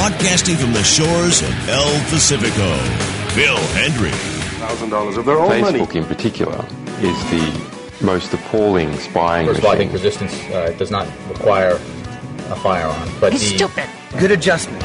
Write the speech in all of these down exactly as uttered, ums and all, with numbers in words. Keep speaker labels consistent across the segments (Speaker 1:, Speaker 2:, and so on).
Speaker 1: Broadcasting from the shores of El Pacifico, Phil Hendry.
Speaker 2: one thousand dollars of their own money.
Speaker 3: Facebook in particular is the most appalling spying
Speaker 4: First of all, I
Speaker 3: machine.
Speaker 4: think resistance uh, does not require a firearm. But
Speaker 5: He's
Speaker 4: the,
Speaker 5: stupid. Good adjustments.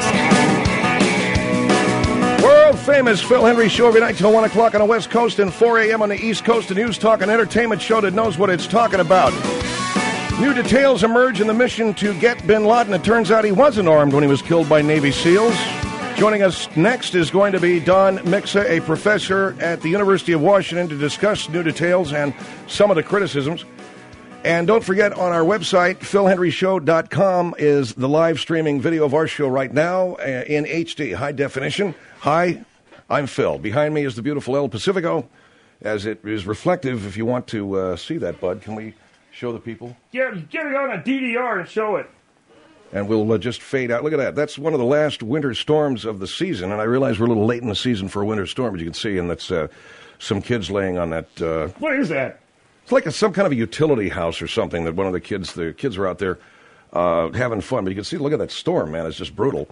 Speaker 2: World famous Phil Hendry Show every night till one o'clock on the West Coast and four a.m. on the East Coast. A news, talk, and entertainment show that knows what it's talking about. New details emerge in the mission to get bin Laden. It turns out he wasn't armed when he was killed by Navy SEALs. Joining us next is going to be Don Mixa, a professor at the University of Washington, to discuss new details and some of the criticisms. And don't forget, on our website, phil hendry show dot com, is the live streaming video of our show right now uh, in H D, high definition. Hi, I'm Phil. Behind me is the beautiful El Pacifico, as it is reflective. If you want to uh, see that, Bud, can we show the people?
Speaker 6: Yeah, get it on a D D R and show it.
Speaker 2: And we'll uh, just fade out. Look at that. That's one of the last winter storms of the season. And I realize we're a little late in the season for a winter storm, as you can see. And that's uh, some kids laying on that. Uh,
Speaker 6: What is that?
Speaker 2: it's like a, some kind of a utility house or something that one of the kids, the kids are out there uh, having fun. But you can see, look at that storm, man. It's just brutal.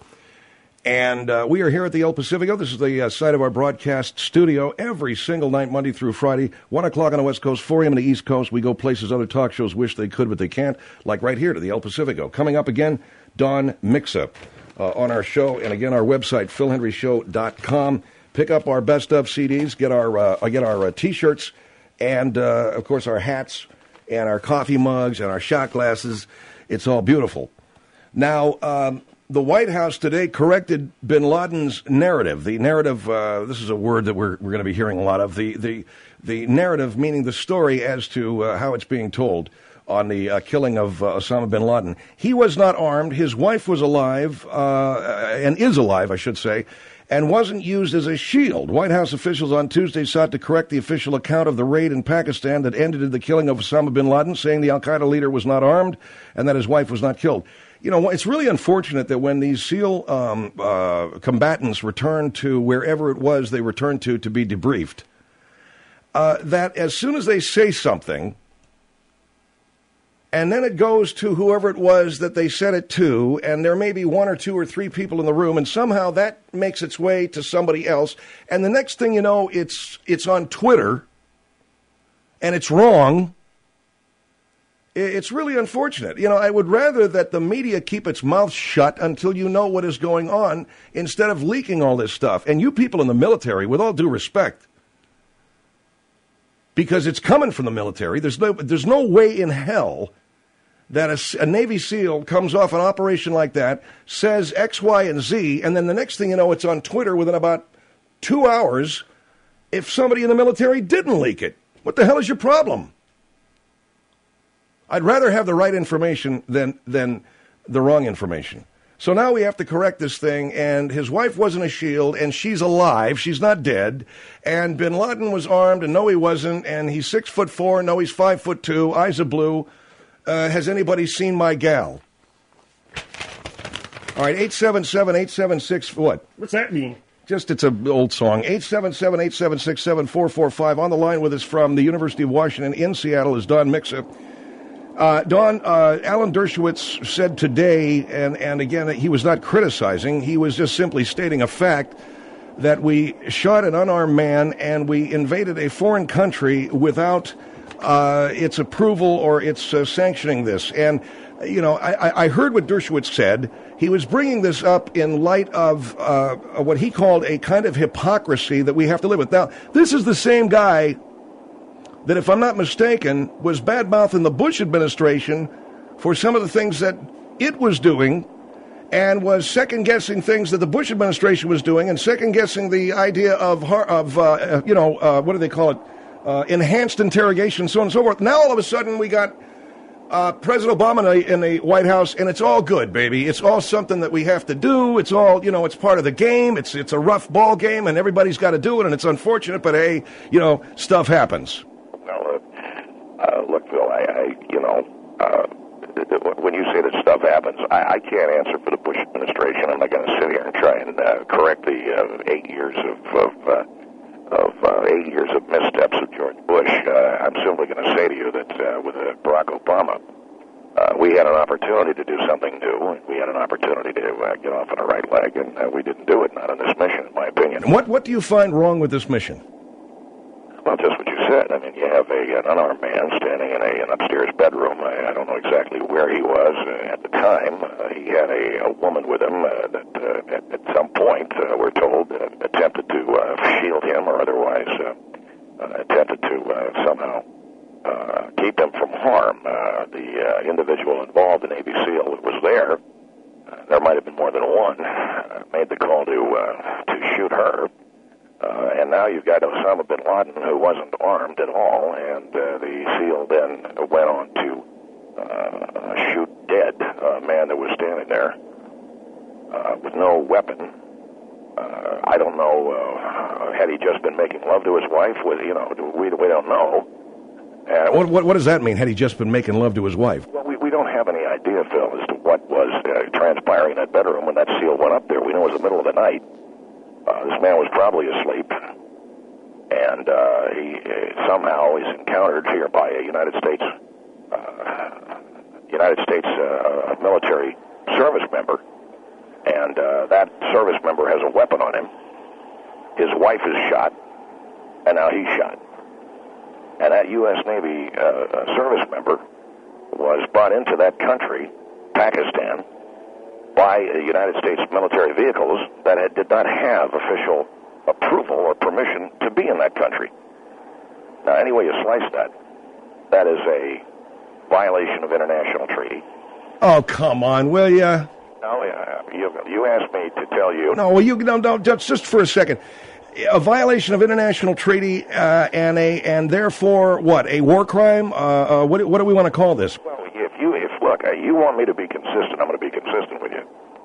Speaker 2: And uh, we are here at the El Pacifico. This is the uh, site of our broadcast studio every single night, Monday through Friday, one o'clock on the West Coast, four a.m. on the East Coast. We go places other talk shows wish they could, but they can't, like right here to the El Pacifico. Coming up again, Don Mixa uh, on our show. And again, our website, phil hendry show dot com. Pick up our best of C Ds, get our, uh, get our uh, T-shirts, and, uh, of course, our hats and our coffee mugs and our shot glasses. It's all beautiful. Now, um, the White House today corrected bin Laden's narrative. The narrative, uh, this is a word that we're, we're going to be hearing a lot of. The, the, the narrative, meaning the story as to uh, how it's being told on the uh, killing of uh, Osama bin Laden. He was not armed. His wife was alive, uh, and is alive, I should say, and wasn't used as a shield. White House officials on Tuesday sought to correct the official account of the raid in Pakistan that ended in the killing of Osama bin Laden, saying the al-Qaeda leader was not armed and that his wife was not killed. You know, it's really unfortunate that when these SEAL um, uh, combatants return to wherever it was they returned to to be debriefed, uh, that as soon as they say something, and then it goes to whoever it was that they said it to, and there may be one or two or three people in the room, and somehow that makes its way to somebody else, and the next thing you know, it's it's on Twitter, and it's wrong. It's really unfortunate. You know, I would rather that the media keep its mouth shut until you know what is going on instead of leaking all this stuff. And you people in the military, with all due respect, because it's coming from the military, there's no, there's no way in hell that a, a Navy SEAL comes off an operation like that, says X, Y, and Z, and then the next thing you know, it's on Twitter within about two hours if somebody in the military didn't leak it. What the hell is your problem? I'd rather have the right information than than the wrong information. So now we have to correct this thing, and his wife wasn't a shield, and she's alive. She's not dead. And bin Laden was armed, and no, he wasn't. And he's six foot four. No, he's five foot two. Eyes are blue. Uh, has anybody seen my gal? All right, eight seven seven, eight seven six, what?
Speaker 6: What's that mean?
Speaker 2: Just, it's an old song. eight seven seven, eight seven six, seven four four five. On the line with us from the University of Washington in Seattle is Don Mixa. Uh, Don, uh, Alan Dershowitz said today, and, and again, he was not criticizing, he was just simply stating a fact, that we shot an unarmed man and we invaded a foreign country without uh, its approval or its uh, sanctioning this. And, you know, I, I heard what Dershowitz said. He was bringing this up in light of uh, what he called a kind of hypocrisy that we have to live with. Now, this is the same guy that, if I'm not mistaken, was bad-mouthing the Bush administration for some of the things that it was doing, and was second-guessing things that the Bush administration was doing, and second-guessing the idea of, of uh, you know, uh, what do they call it, uh, enhanced interrogation, so on and so forth. Now, all of a sudden, we got uh, President Obama in the, in the White House, and it's all good, baby. It's all something that we have to do. It's all, you know, it's part of the game. It's, it's a rough ball game, and everybody's got to do it, and it's unfortunate, but, hey, you know, stuff happens.
Speaker 7: Well, uh, uh, look, Phil, I, I you know, uh, when you say that stuff happens, I, I can't answer for the Bush administration. I'm not going to sit here and try and uh, correct the uh, eight years of of, uh, of uh, eight years of missteps of George Bush. Uh, I'm simply going to say to you that uh, with uh, Barack Obama, Uh, we had an opportunity to do something new, and we had an opportunity to uh, get off on the right leg, and uh, we didn't do it, not on this mission, in my opinion.
Speaker 2: And what, what do you find wrong with this mission?
Speaker 7: Well, just what you said. I mean, you have a, an unarmed man standing in a, an upstairs bedroom. I, I don't know exactly where he was uh, at the time. Uh, he had a, a woman with him uh, that uh, at, at some point, uh, we're told, uh, attempted to uh, shield him or otherwise uh, uh, attempted to uh, somehow Uh, keep him from harm. Uh, the uh, individual involved, the Navy SEAL that was there, uh, there might have been more than one, uh, made the call to uh, to shoot her. Uh, and now you've got Osama bin Laden, who wasn't armed at all, and uh, the SEAL then went on to uh, shoot dead a man that was standing there uh, with no weapon. Uh, I don't know, uh, had he just been making love to his wife? Was, you know, we, we don't know.
Speaker 2: Uh, what, what, what does that mean, had he just been making love to his wife?
Speaker 7: Well, we, we don't have any idea, Phil, as to what was uh, transpiring in that bedroom when that SEAL went up there. We know it was the middle of the night. Uh, this man was probably asleep, and uh, he uh, somehow is encountered here by a United States uh, United States uh, military service member, and uh, that service member has a weapon on him. His wife is shot, and now he's shot. And that U S Navy uh, service member was brought into that country, Pakistan, by uh, United States military vehicles that had, did not have official approval or permission to be in that country. Now, any way you slice that, that is a violation of international treaty.
Speaker 2: Oh, come on, will ya?
Speaker 7: No, uh, you, you asked me to tell you.
Speaker 2: No, well, you no, no, just, just for a second. A violation of international treaty, uh, and a and therefore what? A war crime? Uh, uh, what what do we want to call this?
Speaker 7: Well, if you if look, uh, you want me to be consistent, I'm going to be consistent with you.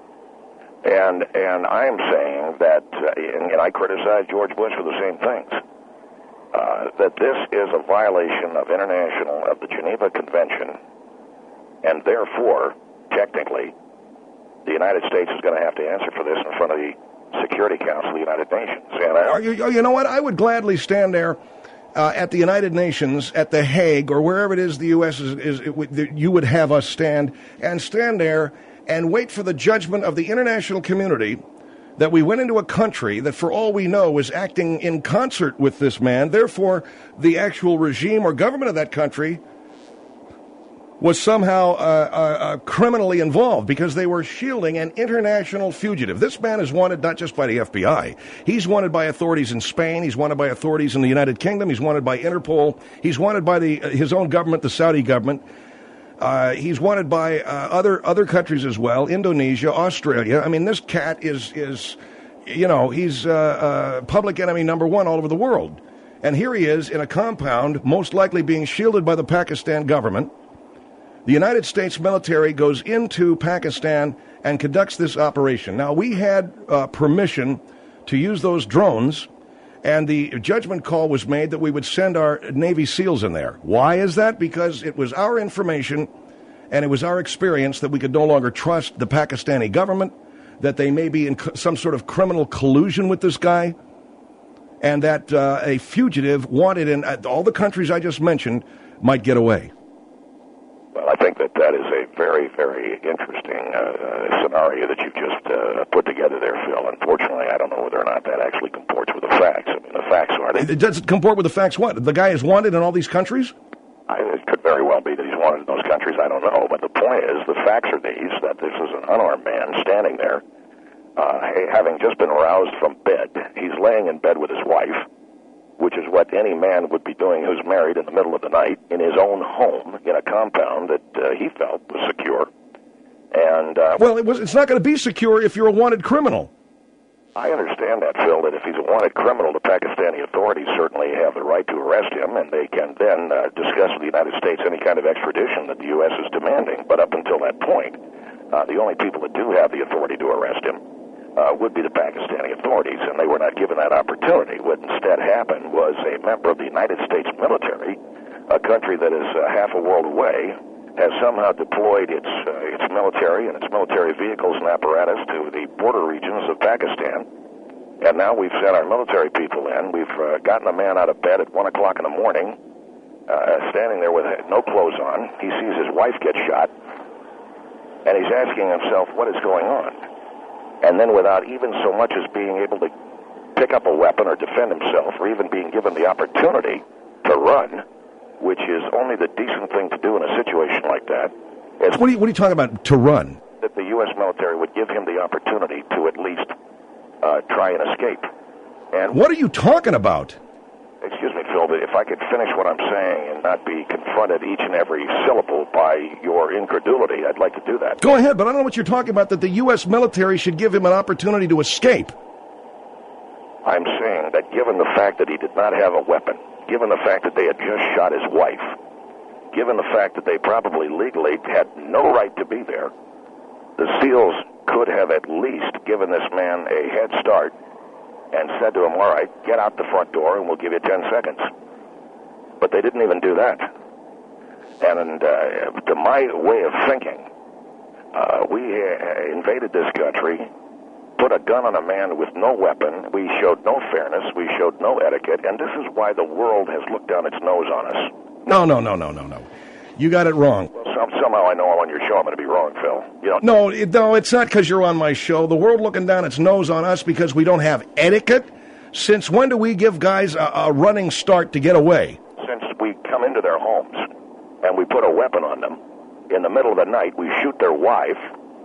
Speaker 7: And and I am saying that, uh, and, and I criticize George Bush for the same things. Uh, that this is a violation of international of the Geneva Convention, and therefore, technically, the United States is going to have to answer for this in front of the Security Council of the United Nations. And I,
Speaker 2: you, you know what? I would gladly stand there uh, at the United Nations, at The Hague, or wherever it is the U S is, is it would, you would have us stand, and stand there and wait for the judgment of the international community that we went into a country that, for all we know, is acting in concert with this man. Therefore, the actual regime or government of that country was somehow uh, uh, uh, criminally involved because they were shielding an international fugitive. This man is wanted not just by the F B I. He's wanted by authorities in Spain. He's wanted by authorities in the United Kingdom. He's wanted by Interpol. He's wanted by the uh, his own government, the Saudi government. Uh, he's wanted by uh, other other countries as well, Indonesia, Australia. I mean, this cat is, is you know, he's uh, uh, public enemy number one all over the world. And here he is in a compound, most likely being shielded by the Pakistan government. The United States military goes into Pakistan and conducts this operation. Now, we had uh, permission to use those drones, and the judgment call was made that we would send our Navy SEALs in there. Why is that? Because it was our information and it was our experience that we could no longer trust the Pakistani government, that they may be in co- some sort of criminal collusion with this guy, and that uh, a fugitive wanted in uh, all the countries I just mentioned might get away.
Speaker 7: Well, I think that that is a very, very interesting uh, scenario that you've just uh, put together there, Phil. Unfortunately, I don't know whether or not that actually comports with the facts. I mean, the facts are... They,
Speaker 2: it does it comport with the facts what? The guy is wanted in all these countries?
Speaker 7: I, it could very well be that he's wanted in those countries. I don't know. But the point is, the facts are these, that this is an unarmed man standing there, uh, having just been roused from bed. He's laying in bed with his wife, which is what any man would be doing who's married in the middle of the night in his own home in a compound that uh, he felt was secure. And uh,
Speaker 2: well, it was, it's not going to be secure if you're a wanted criminal.
Speaker 7: I understand that, Phil, that if he's a wanted criminal, the Pakistani authorities certainly have the right to arrest him, and they can then uh, discuss with the United States any kind of extradition that the U S is demanding. But up until that point, uh, the only people that do have the authority to arrest him Uh, would be the Pakistani authorities, and they were not given that opportunity. What instead happened was a member of the United States military, a country that is uh, half a world away, has somehow deployed its uh, its military and its military vehicles and apparatus to the border regions of Pakistan. And now we've sent our military people in. We've uh, gotten a man out of bed at one o'clock in the morning uh, standing there with no clothes on. He sees his wife get shot, and he's asking himself, what is going on? And then without even so much as being able to pick up a weapon or defend himself, or even being given the opportunity to run, which is only the decent thing to do in a situation like that. Is
Speaker 2: What are you, what are you talking about, to run?
Speaker 7: that the U S military would give him the opportunity to at least uh, try and escape. And
Speaker 2: What are you talking about?
Speaker 7: excuse me, Phil, but if I could finish what I'm saying and not be confronted each and every syllable by your incredulity, I'd like to do that.
Speaker 2: Go ahead, but I don't know what you're talking about, that the U S military should give him an opportunity to escape.
Speaker 7: I'm saying that given the fact that he did not have a weapon, given the fact that they had just shot his wife, given the fact that they probably legally had no right to be there, the SEALs could have at least given this man a head start and said to him, all right, get out the front door and we'll give you ten seconds. But they didn't even do that. And uh, to my way of thinking, uh, we uh, invaded this country, put a gun on a man with no weapon. We showed no fairness. We showed no etiquette. And this is why the world has looked down its nose on us.
Speaker 2: No, no, no, no, no, no. You got it wrong.
Speaker 7: Well, some, somehow I know I'm on your show. I'm going to be wrong, Phil. You know,
Speaker 2: No, it, no, it's not because you're on my show. The world looking down its nose on us because we don't have etiquette. Since when do we give guys a, a running start to get away?
Speaker 7: since we come into their homes and we put a weapon on them, in the middle of the night we shoot their wife,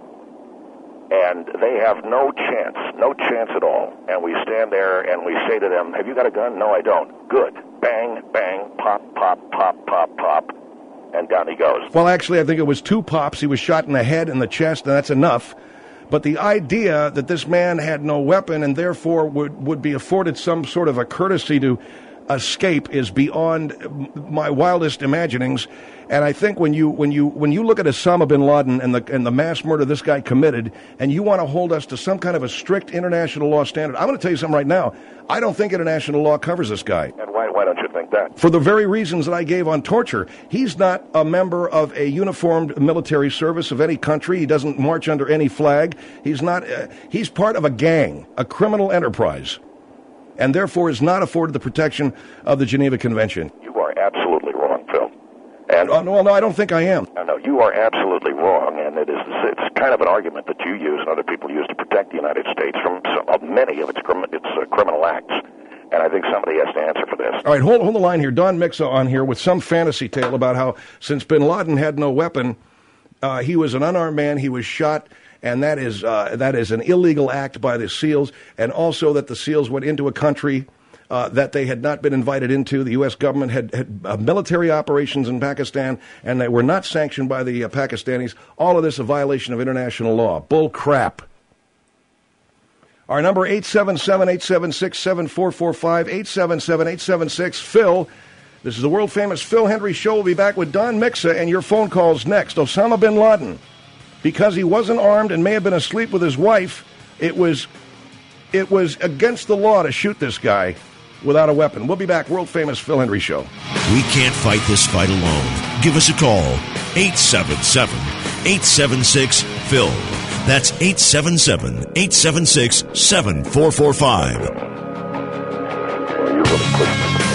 Speaker 7: and they have no chance, no chance at all. And we stand there and we say to them, have you got a gun? No, I don't. Good. Bang, bang, pop, pop, pop, pop, pop, and down he goes.
Speaker 2: Well, actually, I think it was two pops. He was shot in the head and the chest, and that's enough. But the idea that this man had no weapon and therefore would, would be afforded some sort of a courtesy to escape is beyond my wildest imaginings. And I think when you when you when you look at Osama bin Laden and the and the mass murder this guy committed, and you want to hold us to some kind of a strict international law standard, I'm going to tell you something right now. I don't think international law covers this guy.
Speaker 7: And why why don't you think that?
Speaker 2: For the very reasons that I gave on torture. He's not a member of a uniformed military service of any country. He doesn't march under any flag. He's not. Uh, he's part of a gang, a criminal enterprise, and therefore is not afforded the protection of the Geneva Convention.
Speaker 7: You are absolutely wrong, Phil. And
Speaker 2: Oh, no, no, I don't think I am.
Speaker 7: no, no, you are absolutely wrong, and it is it's kind of an argument that you use and other people use to protect the United States from some, of many of its, crim- its uh, criminal acts. And I think somebody has to answer for this.
Speaker 2: All right, hold, hold the line here. Don Mixa on here with some fantasy tale about how since bin Laden had no weapon, uh, he was an unarmed man, he was shot, and that is uh, that is an illegal act by the SEALs, and also that the SEALs went into a country uh, that they had not been invited into. The U S government had, had uh, military operations in Pakistan, and they were not sanctioned by the uh, Pakistanis. All of this a violation of international law. Bull crap. Our number, eight seven seven, eight seven six, seven four four five, eight seven seven, eight seven six, Phil. This is the world-famous Phil Hendry Show. We'll be back with Don Mixa and your phone calls next. Osama bin Laden, because he wasn't armed and may have been asleep with his wife, it was it was against the law to shoot this guy without a weapon. We'll be back. World-famous Phil Hendry Show.
Speaker 1: We can't fight this fight alone. Give us a call. eight seven seven, eight seven six, Phil. That's eight seven seven, eight seven six, seven four four five.
Speaker 7: Well, you're really quick.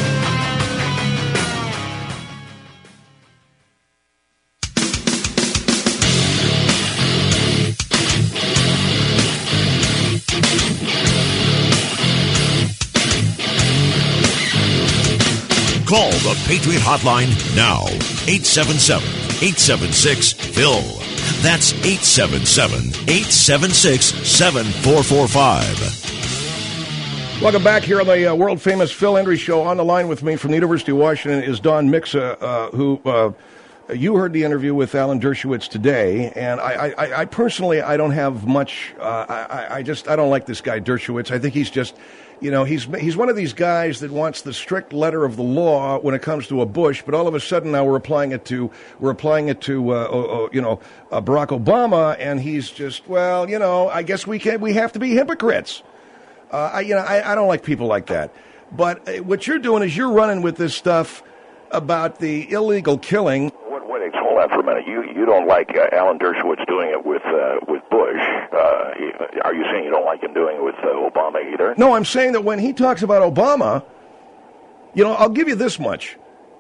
Speaker 1: Call the Patriot Hotline now. eight seven seven, eight seven six, Phil. That's eight seven seven, eight seven six, seven four four five.
Speaker 2: Welcome back here on the uh, world-famous Phil Hendry Show. On the line with me from the University of Washington is Don Mixa, uh, who uh, you heard the interview with Alan Dershowitz today, and I, I, I personally, I don't have much, uh, I, I just, I don't like this guy Dershowitz. I think he's just, you know, he's he's one of these guys that wants the strict letter of the law when it comes to a Bush, but all of a sudden now we're applying it to, we're applying it to, uh, uh, you know, uh, Barack Obama, and he's just, well, you know, I guess we can, we have to be hypocrites. Uh, I, you know, I, I don't like people like that. But uh, what you're doing is you're running with this stuff about the illegal killing.
Speaker 7: Wait, wait, hold on for a minute. You you don't like uh, Alan Dershowitz doing it with uh, with Bush? Uh, are you saying you don't like him doing it with uh, Obama either?
Speaker 2: No, I'm saying that when he talks about Obama, you know, I'll give you this much.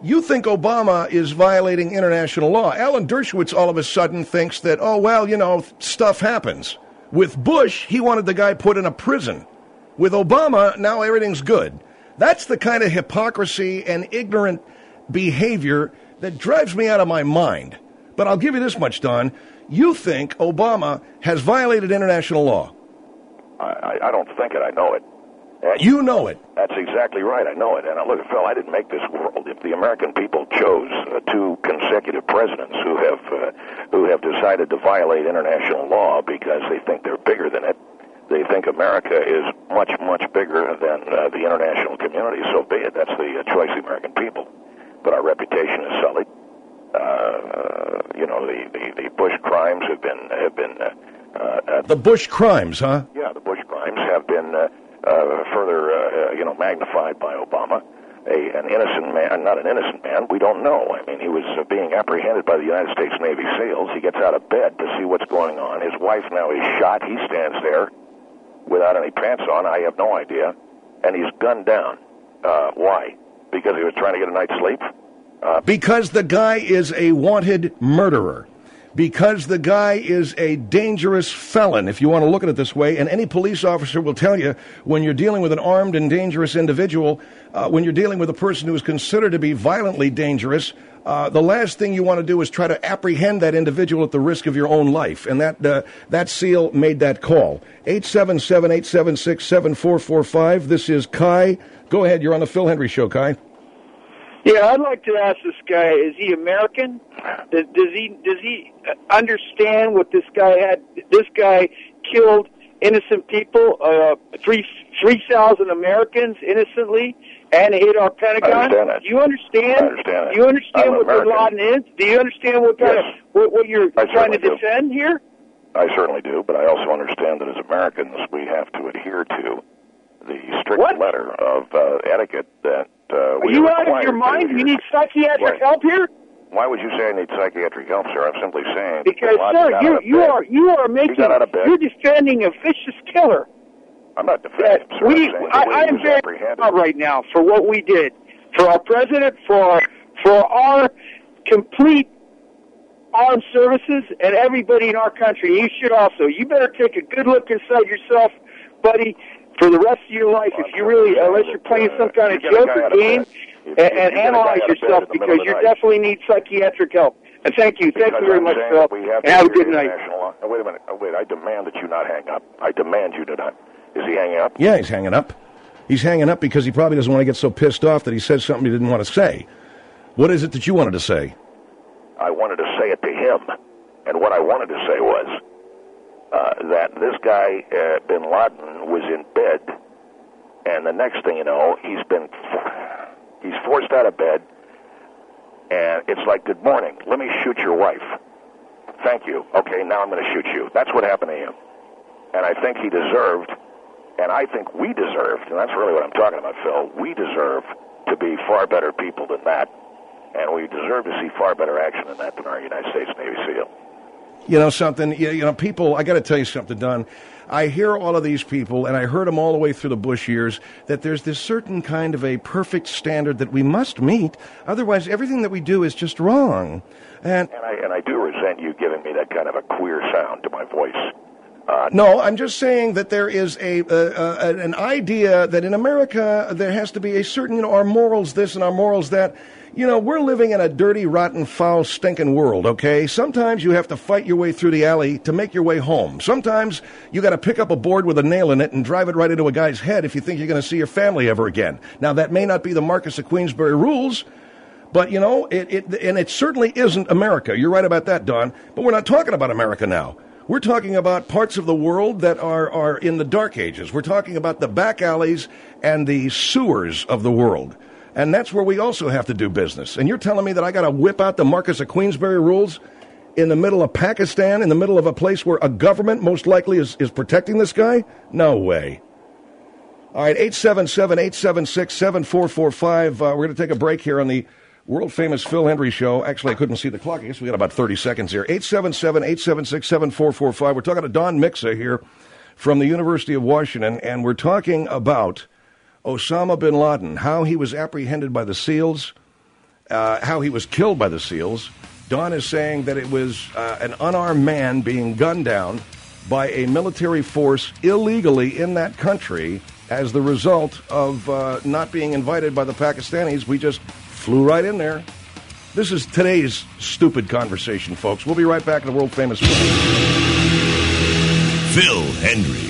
Speaker 2: You think Obama is violating international law. Alan Dershowitz all of a sudden thinks that, oh, well, you know, stuff happens. With Bush, he wanted the guy put in a prison. With Obama, now everything's good. That's the kind of hypocrisy and ignorant behavior that drives me out of my mind. But I'll give you this much, Don. You think Obama has violated international law.
Speaker 7: I, I don't think it. I know it. And
Speaker 2: you know it.
Speaker 7: That's exactly right. I know it. And uh, look, Phil, I didn't make this world. If the American people chose uh, two consecutive presidents who have uh, who have decided to violate international law because they think they're bigger than it, they think America is much, much bigger than uh, the international community, so be it. That's the uh, choice of the American people. But our reputation is sullied. Uh, you know, the, the, the Bush crimes have been have been uh, uh,
Speaker 2: the Bush crimes, huh?
Speaker 7: Yeah, the Bush crimes have been uh, uh, further, uh, you know, magnified by Obama. A, an innocent man, not an innocent man, we don't know. I mean, he was uh, being apprehended by the United States Navy SEALs. He gets out of bed to see what's going on. His wife now is shot. He stands there without any pants on. I have no idea. And he's gunned down. Uh, why? Because he was trying to get a night's sleep? Uh,
Speaker 2: because the guy is a wanted murderer. Because the guy is a dangerous felon, if you want to look at it this way. And any police officer will tell you when you're dealing with an armed and dangerous individual, uh, when you're dealing with a person who is considered to be violently dangerous, uh, the last thing you want to do is try to apprehend that individual at the risk of your own life. And that uh, that SEAL made that call. eight seven seven, eight seven six, seven four four five. This is Kai. Go ahead. You're on the Phil Hendry Show, Kai.
Speaker 5: Yeah, I'd like to ask this guy, is he American? Does, does he does he understand what this guy had? This guy killed innocent people, uh, three three thousand Americans innocently, and hit our Pentagon.
Speaker 7: I understand that.
Speaker 5: Do you understand?
Speaker 7: I understand that.
Speaker 5: Do you understand
Speaker 7: I'm
Speaker 5: what Bin
Speaker 7: American.
Speaker 5: Laden is? Do you understand what kind
Speaker 7: Yes.
Speaker 5: of what, what you're
Speaker 7: I
Speaker 5: trying to
Speaker 7: certainly do.
Speaker 5: defend here?
Speaker 7: I certainly do, but I also understand that as Americans we have to adhere to the strict
Speaker 5: What?
Speaker 7: letter of uh, etiquette that uh,
Speaker 5: Are
Speaker 7: we
Speaker 5: you
Speaker 7: are
Speaker 5: out of your
Speaker 7: required
Speaker 5: mind?
Speaker 7: to
Speaker 5: You
Speaker 7: adhere
Speaker 5: need psychiatric
Speaker 7: Why?
Speaker 5: help here?
Speaker 7: Why would you say I need psychiatric help, sir? I'm simply saying
Speaker 5: Because,
Speaker 7: Bin Laden
Speaker 5: sir,
Speaker 7: got
Speaker 5: you
Speaker 7: out of
Speaker 5: you
Speaker 7: bed.
Speaker 5: are you are making
Speaker 7: got out of bed.
Speaker 5: you're defending a vicious killer.
Speaker 7: I'm not defending him, sir.
Speaker 5: We,
Speaker 7: I'm saying the
Speaker 5: I,
Speaker 7: way
Speaker 5: I
Speaker 7: he
Speaker 5: am
Speaker 7: was
Speaker 5: very
Speaker 7: apprehended.
Speaker 5: proud right now for what we did, for our president, for our, for our complete armed services, and everybody in our country. You should also. You better take a good look inside yourself, buddy, for the rest of your life.
Speaker 7: Well,
Speaker 5: if you really,
Speaker 7: I'm
Speaker 5: unless you're playing
Speaker 7: uh,
Speaker 5: some kind of
Speaker 7: you get a guy
Speaker 5: joke
Speaker 7: out
Speaker 5: or
Speaker 7: of
Speaker 5: game,
Speaker 7: bed. If-
Speaker 5: and,
Speaker 7: if
Speaker 5: and
Speaker 7: you get a guy
Speaker 5: analyze
Speaker 7: out of bed
Speaker 5: yourself
Speaker 7: in the middle
Speaker 5: because
Speaker 7: of
Speaker 5: you
Speaker 7: the night.
Speaker 5: definitely need psychiatric help. And thank you, thank
Speaker 7: Because
Speaker 5: you very
Speaker 7: I'm
Speaker 5: much,
Speaker 7: saying
Speaker 5: Phil.
Speaker 7: that we have
Speaker 5: And have a
Speaker 7: to
Speaker 5: good
Speaker 7: adhere to
Speaker 5: night.
Speaker 7: international law. Now, wait a minute. Oh, wait, I demand that you not hang up. I demand you to not. Is he hanging up?
Speaker 2: Yeah, he's hanging up. He's hanging up because he probably doesn't want to get so pissed off that he says something he didn't want to say. What is it that you wanted to say?
Speaker 7: I wanted to say it to him. And what I wanted to say was uh, that this guy, uh, Bin Laden, was in bed, and the next thing you know, he's been he's forced out of bed, and it's like, good morning, let me shoot your wife. Thank you. Okay, now I'm going to shoot you. That's what happened to him. And I think he deserved, and I think we deserved, and that's really what I'm talking about, Phil, we deserve to be far better people than that, and we deserve to see far better action than that than our United States Navy SEAL.
Speaker 2: You know something? You, you know, people, I got to tell you something, Don. I hear all of these people, and I heard them all the way through the Bush years, that there's this certain kind of a perfect standard that we must meet. Otherwise, everything that we do is just wrong. And,
Speaker 7: And I, and I do resent you giving me that kind of a queer sound to my voice. Uh,
Speaker 2: no, I'm just saying that there is a uh, uh, an idea that in America there has to be a certain, you know, our morals this and our morals that. You know, we're living in a dirty, rotten, foul, stinking world, okay? Sometimes you have to fight your way through the alley to make your way home. Sometimes you got to pick up a board with a nail in it and drive it right into a guy's head if you think you're going to see your family ever again. Now, that may not be the Marcus of Queensbury rules, but, you know, it, it and it certainly isn't America. You're right about that, Don. But we're not talking about America now. We're talking about parts of the world that are, are in the dark ages. We're talking about the back alleys and the sewers of the world. And that's where we also have to do business. And you're telling me that I got to whip out the Marcus of Queensbury rules in the middle of Pakistan, in the middle of a place where a government most likely is, is protecting this guy? No way. All right, eight seven seven, eight seven six, seven four four five. Uh, we're going to take a break here on the world-famous Phil Hendry Show. Actually, I couldn't see the clock. I guess we got about thirty seconds here. eight seven seven, eight seven six, seven four four five. We're talking to Don Mixa here from the University of Washington, and we're talking about Osama bin Laden, how he was apprehended by the SEALs, uh, how he was killed by the SEALs. Don is saying that it was uh, an unarmed man being gunned down by a military force illegally in that country as the result of uh, not being invited by the Pakistanis. We just flew right in there. This is today's stupid conversation, folks. We'll be right back in the world-famous Phil
Speaker 1: Hendrie.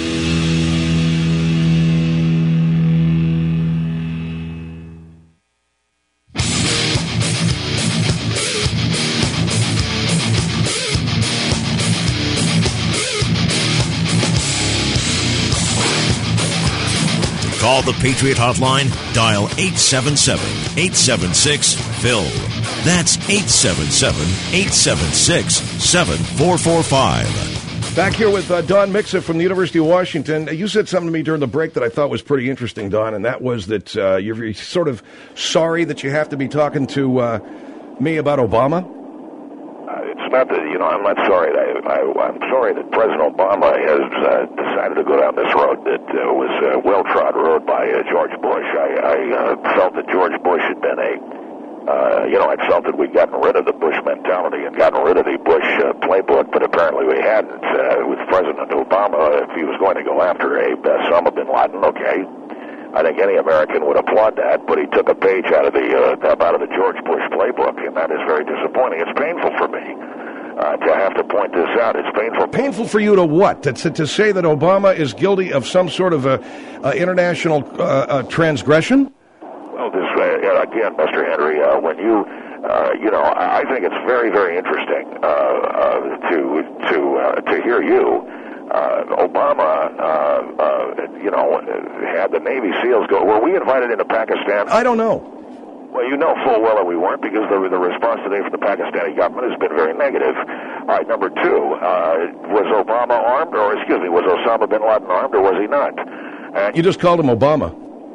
Speaker 1: Call the Patriot Hotline. Dial eight seven seven, eight seven six, P H I L. That's eight seven seven, eight seven six, seven four four five.
Speaker 2: Back here with uh, Don Mixa from the University of Washington. You said something to me during the break that I thought was pretty interesting, Don, and that was that uh, you're sort of sorry that you have to be talking to uh, me about Obama.
Speaker 7: It's not that, you know, I'm not sorry. I, I, I'm sorry that President Obama has uh, decided to go down this road that uh, was a well-trod road by uh, George Bush. I, I uh, felt that George Bush had been a, uh, you know, I felt that we'd gotten rid of the Bush mentality and gotten rid of the Bush uh, playbook, but apparently we hadn't. Uh, with President Obama, if he was going to go after a Osama bin Laden, okay, I think any American would applaud that, but he took a page out of the uh, out of the George Bush playbook, and that is very disappointing. It's painful for me uh, to have to point this out. It's painful.
Speaker 2: Painful for you to what? To, to, to say that Obama is guilty of some sort of a, uh, international uh, uh, transgression?
Speaker 7: Well, this uh, again, Mister Henry, uh, when you, uh, you know, I think it's very, very interesting uh, uh, to to uh, to hear you. Uh, Obama, uh, uh, you know, had the Navy SEALs go. Were we invited into Pakistan?
Speaker 2: I don't know.
Speaker 7: Well, you know full well that we weren't, because the, the response today from the Pakistani government has been very negative. All right, number two, uh, was Obama armed, or excuse me, was Osama bin Laden armed, or was he not? And
Speaker 2: you just called him Obama.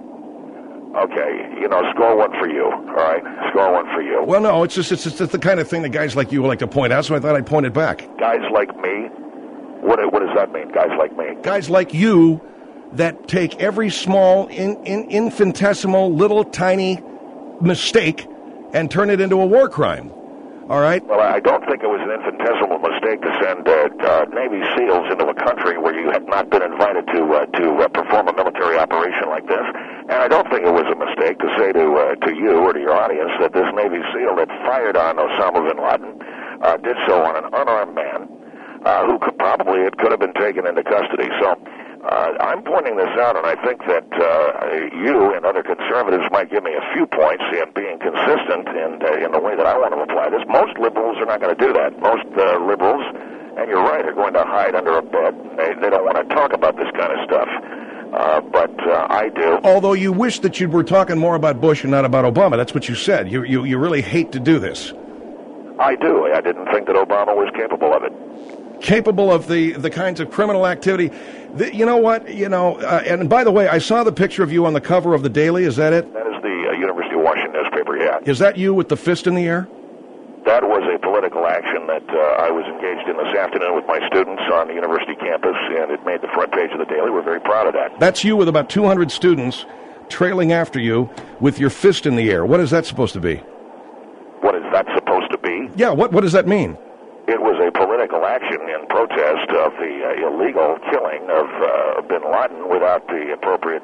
Speaker 7: Okay, you know, score one for you, all right? Score one for you.
Speaker 2: Well, no, it's just it's just the kind of thing that guys like you like to point out, so I thought I'd point it back.
Speaker 7: Guys like me? What, what does that mean, guys like me?
Speaker 2: Guys like you that take every small, in, in, infinitesimal, little, tiny mistake and turn it into a war crime. All right?
Speaker 7: Well, I don't think it was an infinitesimal mistake to send uh, uh, Navy SEALs into a country where you had not been invited to uh, to uh, perform a military operation like this. And I don't think it was a mistake to say to uh, to you or to your audience that this Navy SEAL that fired on Osama bin Laden uh, did so on an unarmed man uh, who could probably it could have been taken into custody. So uh, I'm pointing this out, and I think that uh, you and other conservatives might give me a few points in being consistent in, uh, in the way that I want to apply this. Most liberals are not going to do that. Most uh, liberals, and you're right, are going to hide under a bed. They, they don't want to talk about this kind of stuff. Uh, but uh, I do.
Speaker 2: Although you wish that you were talking more about Bush and not about Obama. That's what you said. You, you, you really hate to do this.
Speaker 7: I do. I didn't think that Obama was capable of it.
Speaker 2: Capable of the, the kinds of criminal activity. The, you know what? You know, uh, and by the way, I saw the picture of you on the cover of the Daily. Is that it?
Speaker 7: That is the uh, University of Washington newspaper, yeah.
Speaker 2: Is that you with the fist in the air?
Speaker 7: That was a political action that uh, I was engaged in this afternoon with my students on the university campus, and it made the front page of the Daily. We're very proud of that.
Speaker 2: That's you with about two hundred students trailing after you with your fist in the air. What is that supposed to be?
Speaker 7: What is that supposed to be?
Speaker 2: Yeah, what, what does that mean?
Speaker 7: It was a political action in protest of the uh, illegal killing of uh, bin Laden without the appropriate,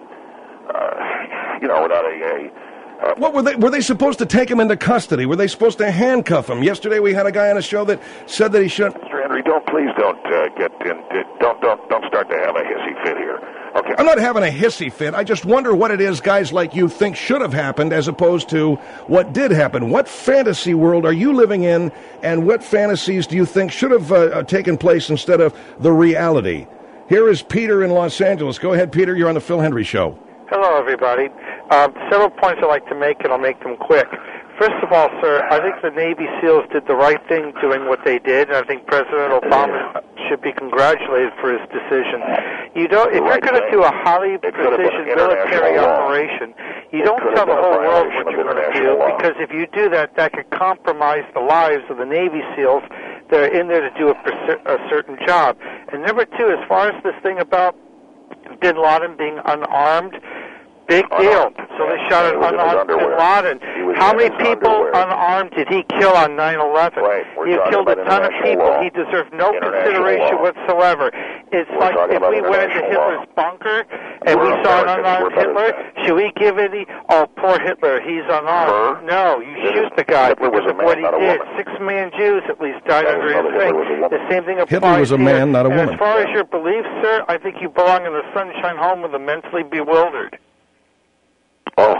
Speaker 7: uh, you know, without a... a Uh,
Speaker 2: what were they? Were they supposed to take him into custody? Were they supposed to handcuff him? Yesterday we had a guy on a show that said that he shouldn't.
Speaker 7: Mister Henry, don't please don't uh, get in. Don't don't don't start to have a hissy fit here. Okay.
Speaker 2: I'm not having a hissy fit. I just wonder what it is guys like you think should have happened as opposed to what did happen. What fantasy world are you living in, and what fantasies do you think should have uh, taken place instead of the reality? Here is Peter in Los Angeles. Go ahead, Peter. You're on the Phil Hendrie Show.
Speaker 8: Hello, everybody. Um, several points I'd like to make, and I'll make them quick. First of all, sir, I think the Navy SEALs did the right thing doing what they did, and I think President Obama should be congratulated for his decision. You don't, if you're going to do a highly precision military operation, you don't tell the whole world what you're going to do, because if you do that, that could compromise the lives of the Navy SEALs that are in there to do a, a certain job. And number two, as far as this thing about bin Laden being unarmed, big deal. So they shot an unarmed bin Laden. How many
Speaker 7: his
Speaker 8: people
Speaker 7: underwear.
Speaker 8: unarmed did he kill on nine eleven?
Speaker 7: Right. We're
Speaker 8: He
Speaker 7: talking
Speaker 8: killed a
Speaker 7: about
Speaker 8: ton of
Speaker 7: international
Speaker 8: people.
Speaker 7: law.
Speaker 8: He deserved no
Speaker 7: International
Speaker 8: consideration
Speaker 7: law.
Speaker 8: whatsoever. It's
Speaker 7: We're
Speaker 8: like
Speaker 7: talking
Speaker 8: if
Speaker 7: about
Speaker 8: we went into
Speaker 7: international
Speaker 8: Hitler's
Speaker 7: law.
Speaker 8: bunker and
Speaker 7: We're
Speaker 8: we saw an
Speaker 7: Americans.
Speaker 8: unarmed
Speaker 7: We're better
Speaker 8: Hitler,
Speaker 7: than that.
Speaker 8: should we give any, oh, poor Hitler, he's unarmed?
Speaker 7: Her?
Speaker 8: No, you
Speaker 7: Hitler-
Speaker 8: shoot the guy
Speaker 7: Hitler was
Speaker 8: because
Speaker 7: a
Speaker 8: of
Speaker 7: man,
Speaker 8: what he
Speaker 7: not a
Speaker 8: did.
Speaker 7: woman.
Speaker 8: Six million Jews at least died
Speaker 7: That
Speaker 8: under
Speaker 7: was
Speaker 8: his
Speaker 7: another
Speaker 8: thing.
Speaker 7: Hitler was a woman.
Speaker 8: The same thing applies
Speaker 2: Hitler was a
Speaker 8: here.
Speaker 2: man, not a
Speaker 8: And
Speaker 2: woman.
Speaker 8: as far as your beliefs, sir, I think you belong in the Sunshine Home with the mentally bewildered.
Speaker 7: Oh,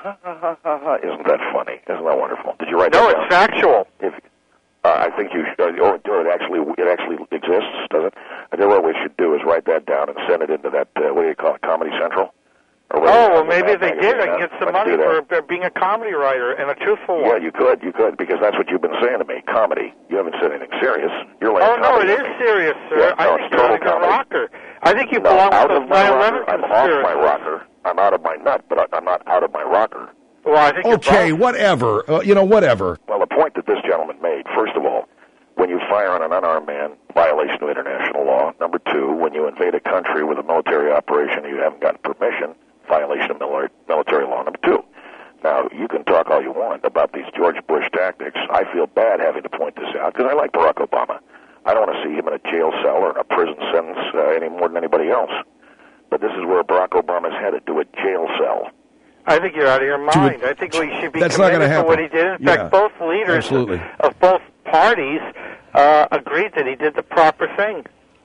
Speaker 7: isn't that funny? Isn't that wonderful? Did you write
Speaker 8: No,
Speaker 7: that
Speaker 8: it's
Speaker 7: down?
Speaker 8: factual.
Speaker 7: If, uh, I think you should. Oh, it actually it actually exists, does it? I tell you what we should do is write that down and send it into that. Uh, what do you call it? Comedy Central. Or what do you
Speaker 8: Oh,
Speaker 7: call
Speaker 8: well,
Speaker 7: it,
Speaker 8: maybe if
Speaker 7: that
Speaker 8: they did, I
Speaker 7: magazine,
Speaker 8: can get
Speaker 7: huh?
Speaker 8: some
Speaker 7: Let's
Speaker 8: money
Speaker 7: do that.
Speaker 8: for uh, being a comedy writer and a truthful
Speaker 7: Yeah,
Speaker 8: one.
Speaker 7: you could, you could, because that's what you've been saying to me. Comedy. You haven't said anything serious. You're like
Speaker 8: Oh, no, it
Speaker 7: comedy
Speaker 8: is
Speaker 7: with me.
Speaker 8: serious, sir.
Speaker 7: Yeah,
Speaker 8: I
Speaker 7: no,
Speaker 8: think
Speaker 7: it's
Speaker 8: you're
Speaker 7: total
Speaker 8: like a
Speaker 7: comedy.
Speaker 8: rocker. I think you
Speaker 7: No,
Speaker 8: belong
Speaker 7: out
Speaker 8: with
Speaker 7: of
Speaker 8: the
Speaker 7: my
Speaker 8: nine
Speaker 7: rocker.
Speaker 8: eleven
Speaker 7: I'm off
Speaker 8: conspiracy.
Speaker 7: my rocker. I'm out of my nut, but I- I'm not out of my rocker.
Speaker 8: Well, I think
Speaker 2: Okay,
Speaker 8: you're both.
Speaker 2: whatever. Uh, you know, whatever.
Speaker 7: Well, the point that this gentleman made, first of all, when you fire on an unarmed man, violation of international law. Number two, when you invade a country with a military operation and you haven't gotten permission, violation of mili- military law. Number two. Now, you can talk all you want about these George Bush tactics. I feel bad having to point this out because I like Barack Obama. I don't want to see him in a jail cell or in a prison sentence uh, any more than anybody else. But this is where Barack Obama's headed, to a jail cell.
Speaker 8: I think you're out of your mind. I think we should be
Speaker 2: That's not
Speaker 8: commended
Speaker 2: gonna
Speaker 8: for what
Speaker 2: happen.
Speaker 8: he did. In
Speaker 2: Yeah,
Speaker 8: fact, both leaders
Speaker 2: absolutely.
Speaker 8: of both parties uh, agreed that he did the proper thing.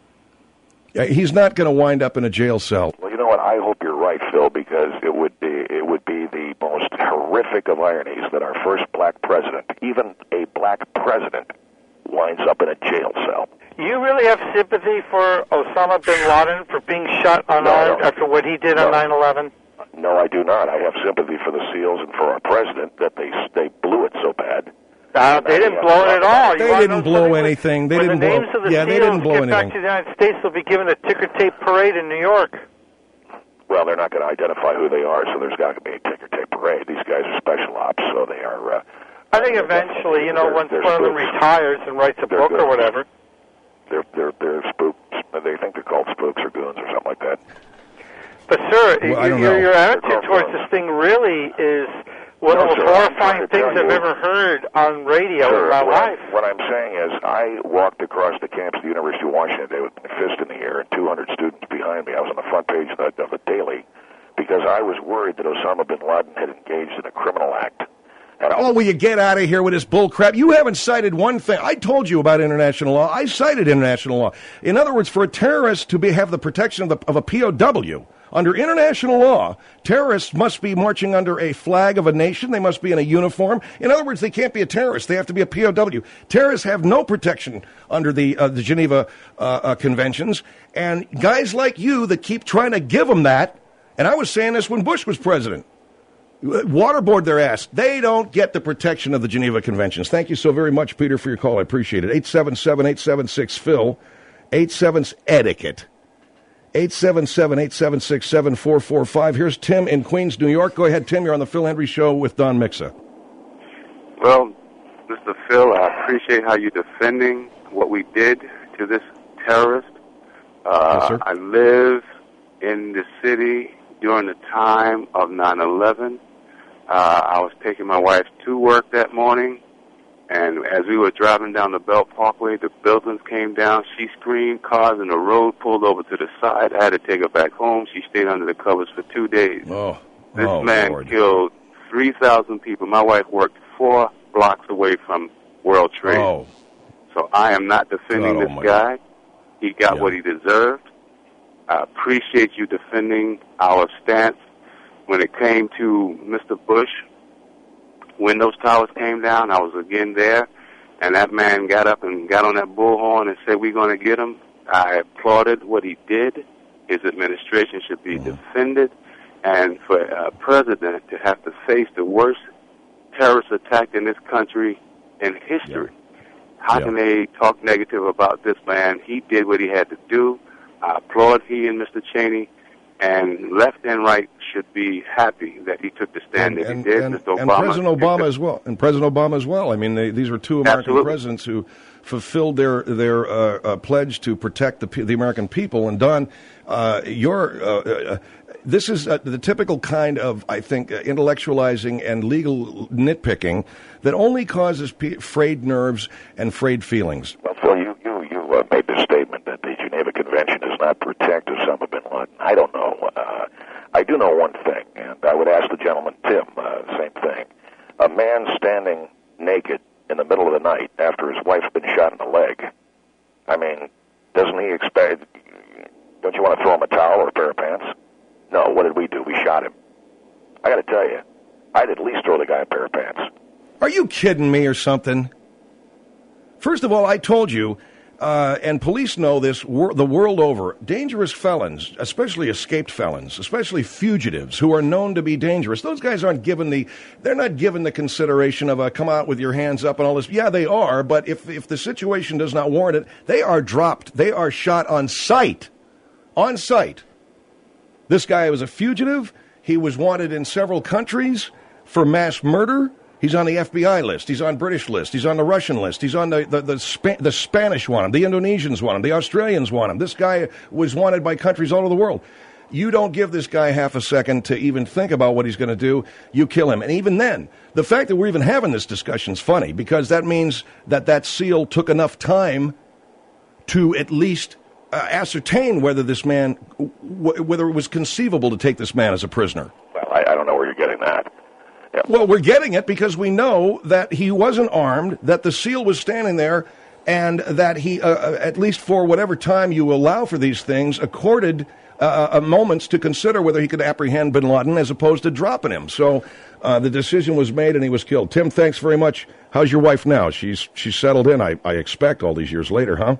Speaker 2: Yeah, he's not going to wind up in a jail cell.
Speaker 7: Well, you know what? I hope you're right, Phil, because it would be it would be the most horrific of ironies that our first black president, even a black president, winds up in a jail cell.
Speaker 8: You really have sympathy for Osama bin Laden for being shot unarmed
Speaker 7: No, no.
Speaker 8: after what he did
Speaker 7: No.
Speaker 8: on nine eleven?
Speaker 7: No, I do not. I have sympathy for the SEALs and for our president that they they blew it so bad.
Speaker 8: Uh, they didn't blow it at all. You
Speaker 2: They
Speaker 8: wanna
Speaker 2: didn't
Speaker 8: know
Speaker 2: blow
Speaker 8: something?
Speaker 2: anything. They
Speaker 8: when
Speaker 2: didn't
Speaker 8: the
Speaker 2: blow-
Speaker 8: names of the
Speaker 2: yeah, they
Speaker 8: SEALs
Speaker 2: didn't blow
Speaker 8: get back
Speaker 2: anything.
Speaker 8: to the United States, they'll be given a ticker tape parade in New York.
Speaker 7: Well, they're not going to identify who they are, so there's got to be a ticker tape parade. These guys are special ops, so they are. Uh,
Speaker 8: I think eventually, you know,
Speaker 7: they're-
Speaker 8: once
Speaker 7: they're
Speaker 8: one of them
Speaker 7: spooks.
Speaker 8: retires and writes a
Speaker 7: They're
Speaker 8: book or
Speaker 7: good.
Speaker 8: whatever.
Speaker 7: They're they're they're spooks. They think they're called spooks or goons or something like that.
Speaker 8: But, sir,
Speaker 2: Well, I
Speaker 8: your,
Speaker 2: don't
Speaker 8: your,
Speaker 2: know.
Speaker 8: your
Speaker 7: They're
Speaker 8: attitude
Speaker 7: called
Speaker 8: towards
Speaker 7: goons.
Speaker 8: this thing really is one
Speaker 7: No,
Speaker 8: of the
Speaker 7: sir, I'm
Speaker 8: horrifying
Speaker 7: trying to
Speaker 8: things
Speaker 7: tell
Speaker 8: I've
Speaker 7: you-
Speaker 8: ever heard on radio
Speaker 7: Sure,
Speaker 8: in my
Speaker 7: what,
Speaker 8: life.
Speaker 7: I, what I'm saying is, I walked across the campus of the University of Washington today with my fist in the air and two hundred students behind me. I was on the front page of the, of the Daily because I was worried that Osama bin Laden had engaged in a criminal act. And I,
Speaker 2: Oh, will you get out of here with this bull crap? You haven't cited one thing. I told you about international law. I cited international law. In other words, for a terrorist to be, have the protection of, the, of a P O W, under international law, terrorists must be marching under a flag of a nation. They must be in a uniform. In other words, they can't be a terrorist. They have to be a P O W. Terrorists have no protection under the uh, the Geneva uh, uh, Conventions. And guys like you that keep trying to give them that, and I was saying this when Bush was president, waterboard their ass. They don't get the protection of the Geneva Conventions. Thank you so very much, Peter, for your call. I appreciate it. eight seven seven, eight seven six, Phil. eight seven etiquette. eight seven seven, eight seven six, seven four four five. Here's Tim in Queens, New York. Go ahead, Tim. You're on the Phil Hendry Show with Don Mixa.
Speaker 9: Well, Mister Phil, I appreciate how you're defending what we did to this terrorist. Uh,
Speaker 2: Yes, sir.
Speaker 9: I live in the city during the time of nine eleven. Uh, I was taking my wife to work that morning, and as we were driving down the Belt Parkway, the buildings came down. She screamed, cars in the road pulled over to the side. I had to take her back home. She stayed under the covers for two days.
Speaker 2: Oh,
Speaker 9: This
Speaker 2: oh,
Speaker 9: man
Speaker 2: Lord.
Speaker 9: killed three thousand people. My wife worked four blocks away from World Trade.
Speaker 2: Oh,
Speaker 9: So I am not defending
Speaker 2: God
Speaker 9: this
Speaker 2: almighty.
Speaker 9: guy. He got
Speaker 2: Yeah.
Speaker 9: what he deserved. I appreciate you defending our stance when it came to Mister Bush. When those towers came down, I was again there, and that man got up and got on that bullhorn and said, we're going to get him. I applauded what he did. His administration should be defended. And for a president to have to face the worst terrorist attack in this country in history, how
Speaker 2: Yeah.
Speaker 9: can they talk negative about this man? He did what he had to do. I applaud he and Mister Cheney, and left and right should be happy that he took the stand that
Speaker 2: and,
Speaker 9: he did.
Speaker 2: and,
Speaker 9: Mister
Speaker 2: and
Speaker 9: Obama,
Speaker 2: President Obama as well. And President Obama as well. I mean, they, these were two American
Speaker 9: Absolutely.
Speaker 2: presidents who fulfilled their their uh, uh, pledge to protect the pe- the American people. And Don, uh, your uh, uh, this is uh, the typical kind of, I think, uh, intellectualizing and legal nitpicking that only causes pe- frayed nerves and frayed feelings.
Speaker 7: Well, Phil, you you you uh, made the statement that the Geneva Convention does not protect Osama bin Laden. I don't know. Uh, I do know one thing, and I would ask the gentleman, Tim, uh, same thing. A man standing naked in the middle of the night after his wife's been shot in the leg. I mean, doesn't he expect... Don't you want to throw him a towel or a pair of pants? No, what did we do? We shot him. I got to tell you, I'd at least throw the guy a pair of pants.
Speaker 2: Are you kidding me or something? First of all, I told you, uh, and police know this wor- the world over, dangerous felons, especially escaped felons, especially fugitives who are known to be dangerous, those guys aren't given the, they're not given the consideration of a come out with your hands up and all this. Yeah, they are, but if, if the situation does not warrant it, they are dropped. They are shot on sight. On sight. This guy was a fugitive. He was wanted in several countries for mass murder. He's on the F B I list. He's on British list. He's on the Russian list. He's on the the the, Spa- the Spanish want him. The Indonesians want him. The Australians want him. This guy was wanted by countries all over the world. You don't give this guy half a second to even think about what he's going to do. You kill him. And even then, the fact that we're even having this discussion is funny because that means that that SEAL took enough time to at least Uh, ascertain whether this man, w- whether it was conceivable to take this man as a prisoner.
Speaker 7: Well, I, I don't know where you're getting that. Yeah.
Speaker 2: Well, we're getting it because we know that he wasn't armed, that the SEAL was standing there, and that he, uh, at least for whatever time you allow for these things, accorded uh, uh, moments to consider whether he could apprehend bin Laden as opposed to dropping him. So uh, the decision was made and he was killed. Tim, thanks very much. How's your wife now? She's she's settled in, I, I expect, all these years later, huh?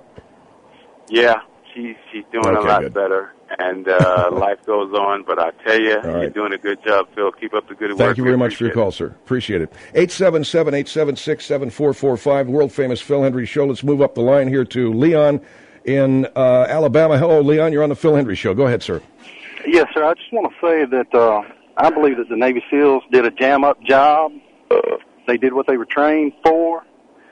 Speaker 9: Yeah. She's she's doing
Speaker 2: Okay,
Speaker 9: a lot
Speaker 2: good.
Speaker 9: better, and uh, life goes on. But I tell you,
Speaker 2: All right.
Speaker 9: you're doing a good job, Phil. Keep up the good work.
Speaker 2: Thank you very
Speaker 9: We
Speaker 2: much for your
Speaker 9: appreciate
Speaker 2: call, sir. Appreciate it. eight seven seven, eight seven six, seven four four five, world-famous Phil Hendry Show. Let's move up the line here to Leon in uh, Alabama. Hello, Leon. You're on the Phil Hendry Show. Go ahead, sir.
Speaker 10: Yes, sir. I just want to say that uh, I believe that the Navy SEALs did a jam-up job. Uh, they did what they were trained for,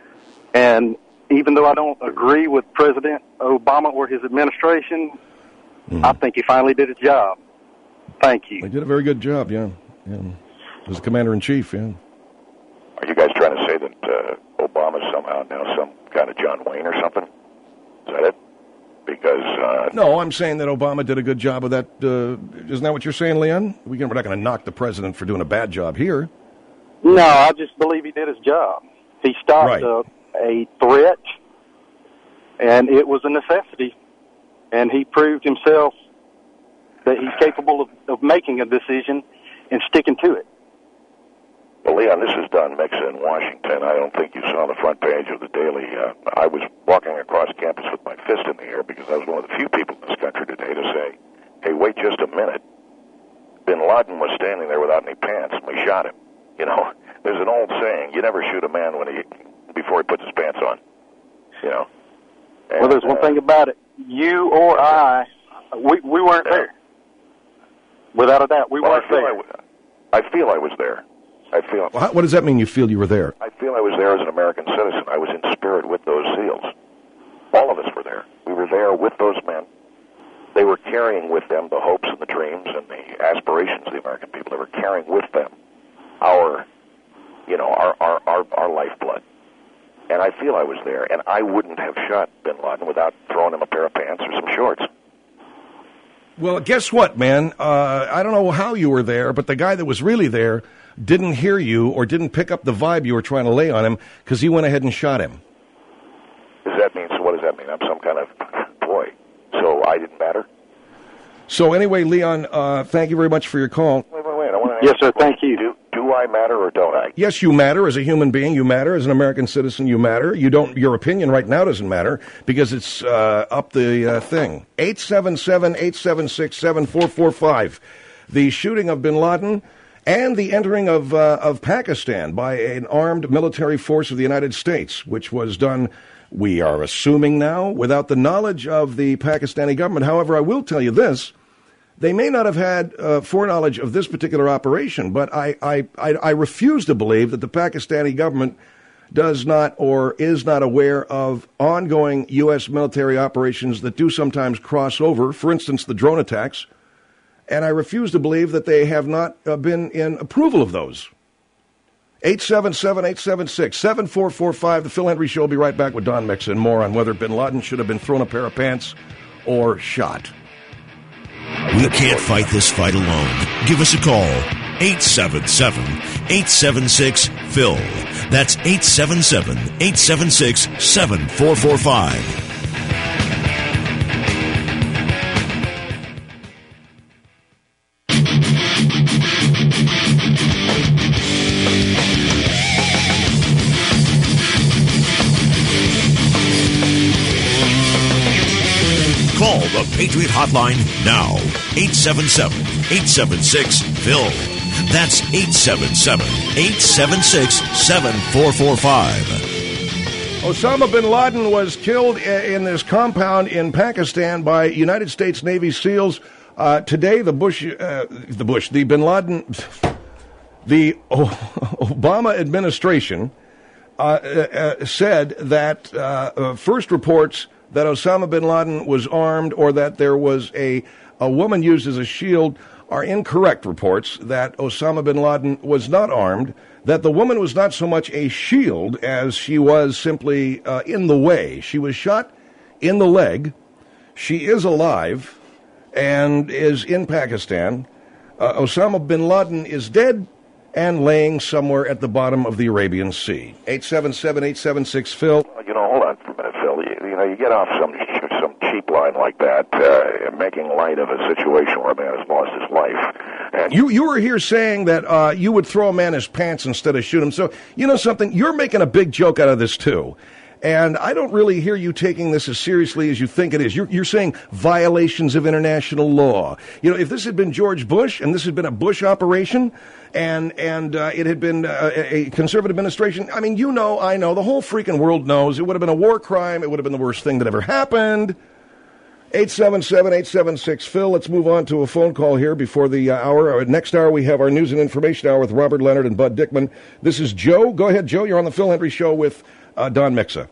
Speaker 10: and even though I don't agree with President Obama or his administration, mm. I think he finally did his job. Thank you.
Speaker 2: He did a very good job, yeah. yeah. As the commander-in-chief, yeah.
Speaker 7: Are you guys trying to say that uh, Obama's somehow now some kind of John Wayne or something? Is that it? Because... Uh,
Speaker 2: no, I'm saying that Obama did a good job of that. Uh, isn't that what you're saying, Leon? We can, we're not going to knock the president for doing a bad job here.
Speaker 10: No, I just believe he did his job. He stopped...
Speaker 2: Right.
Speaker 10: Uh, a threat, and it was a necessity. And he proved himself that he's capable of, of making a decision and sticking to it.
Speaker 7: Well, Leon, this is Don Mixa in Washington. I don't think you saw the front page of the Daily. Uh, I was walking across campus with my fist in the air because I was one of the few people in this country today to say, hey, wait just a minute. Bin Laden was standing there without any pants, and we shot him. You know, there's an old saying, you never shoot a man when he... before he puts his pants on, you know. And,
Speaker 10: well, there's one
Speaker 7: uh,
Speaker 10: thing about it. You or I, we we weren't
Speaker 7: yeah.
Speaker 10: there. Without a doubt, we
Speaker 7: well,
Speaker 10: weren't
Speaker 7: I feel
Speaker 10: there.
Speaker 7: I, w- I feel I was there. I feel.
Speaker 2: Well, how, what does that mean, you feel you were there?
Speaker 7: I feel I was there as an American citizen. I was in spirit with those SEALs. All of us were there. We were there with those men. They were carrying with them the hopes and the dreams and the aspirations of the American people. They were carrying with them our, you know, our our our, our lifeblood. And I feel I was there, and I wouldn't have shot bin Laden without throwing him a pair of pants or some shorts.
Speaker 2: Well, guess what, man? Uh, I don't know how you were there, but the guy that was really there didn't hear you or didn't pick up the vibe you were trying to lay on him because he went ahead and shot him.
Speaker 7: Does that mean, so what does that mean? I'm some kind of boy. So I didn't matter?
Speaker 2: So anyway, Leon, uh, thank you very much for your call.
Speaker 7: Wait, wait, wait. I want to
Speaker 10: Yes, sir. Thank you.
Speaker 7: Do, do I matter or don't I?
Speaker 2: Yes, you matter as a human being. You matter as an American citizen. You matter. You don't. Your opinion right now doesn't matter because it's uh, up the uh, thing. eight seven seven, eight seven six, seven four four five. The shooting of bin Laden and the entering of uh, of Pakistan by an armed military force of the United States, which was done, we are assuming now, without the knowledge of the Pakistani government. However, I will tell you this. They may not have had uh, foreknowledge of this particular operation, but I, I, I, I refuse to believe that the Pakistani government does not or is not aware of ongoing U S military operations that do sometimes cross over, for instance, the drone attacks, and I refuse to believe that they have not uh, been in approval of those. eight seven seven, eight seven six, seven four four five. The Phil Hendry Show will be right back with Don Mixon and more on whether bin Laden should have been thrown a pair of pants or shot.
Speaker 1: We can't fight this fight alone. Give us a call. eight seven seven, eight seven six, Phil. That's eight seven seven, eight seven six, seven four four five. Call the Patriot Hotline now. eight seven seven, eight seven six, Phil. That's eight seven seven, eight seven six, seven four four five.
Speaker 2: Osama bin Laden was killed in this compound in Pakistan by United States Navy SEALs. Uh, today, the Bush, uh, the Bush, the bin Laden, the Obama administration uh, uh, said that uh, uh, first reports that Osama bin Laden was armed or that there was a, a woman used as a shield are incorrect reports, that Osama bin Laden was not armed, that the woman was not so much a shield as she was simply uh, in the way. She was shot in the leg. She is alive and is in Pakistan. Uh, Osama bin Laden is dead and laying somewhere at the bottom of the Arabian Sea. eight seven seven, eight seven six, Phil.
Speaker 7: You know, hold on for a minute, Phil. You, you know, you get off some some cheap line like that, uh, making light of a situation where a man has lost his life. And
Speaker 2: you you were here saying that uh, you would throw a man his pants instead of shoot him. So, you know something? You're making a big joke out of this, too. And I don't really hear you taking this as seriously as you think it is. You're, you're saying violations of international law. You know, if this had been George Bush and this had been a Bush operation and and uh, it had been uh, a conservative administration, I mean, you know, I know, the whole freaking world knows it would have been a war crime. It would have been the worst thing that ever happened. eight seven seven, eight seven six, Phil. Let's move on to a phone call here before the uh, hour. Next hour, we have our news and information hour with Robert Leonard and Bud Dickman. This is Joe. Go ahead, Joe. You're on the Phil Hendry Show with uh, Don Mixa.